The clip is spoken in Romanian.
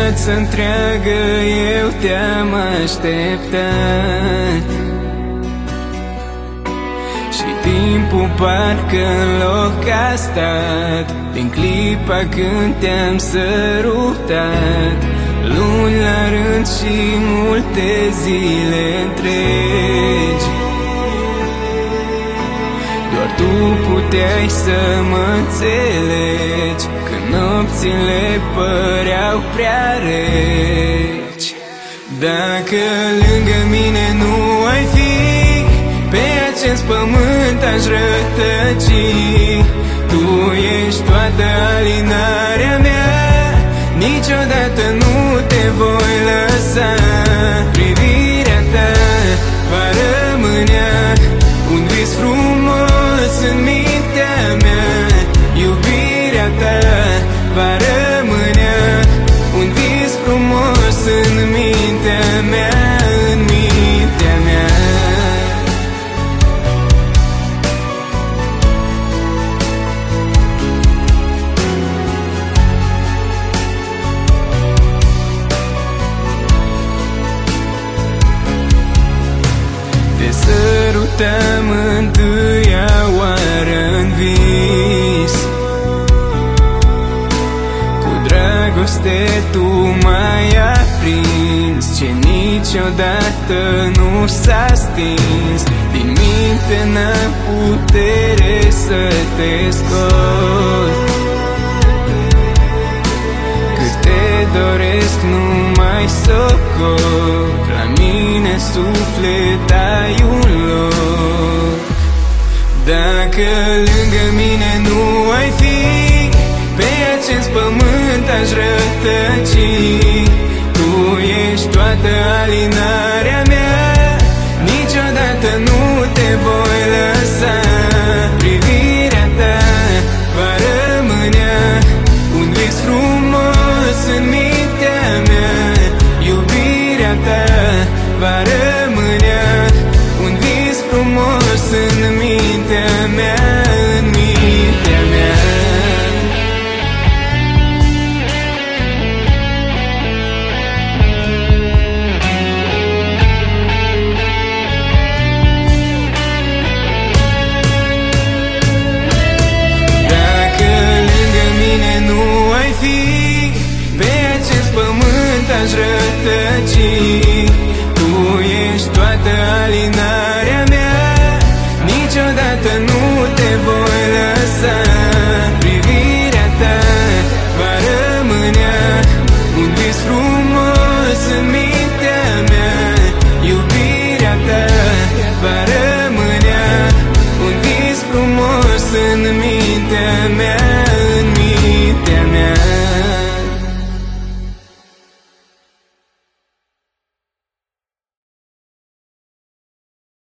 viață întreagă eu te-am așteptat, și timpul parcă în loc a stat din clipa când te-am sărutat. Luni la rând și multe zile întregi, doar tu puteai să mă înțelegi, când nopțile păreau prea reci. Dacă lângă mine nu ai fi, pe acest pământ aș rătăci. Tu ești toată alinarea mea, niciodată nu te voi lăsa. Privirea ta va rămânea un vis frumos în mintea mea. Iubirea ta va rămânea un vis frumos în mintea mea, în mintea mea. Te sărutam întâia oară în vis, cu dragoste tu m-ai aprins, ce niciodată nu s-a stins. Din minte n-am putere să te scot, cât te doresc nu mai socot. La mine suflet ai un loc. Dacă lângă mine nu ai fi, pe acest pământ aș rătăci. Tu ești toată alinarea mea, niciodată nu te voi lăsa.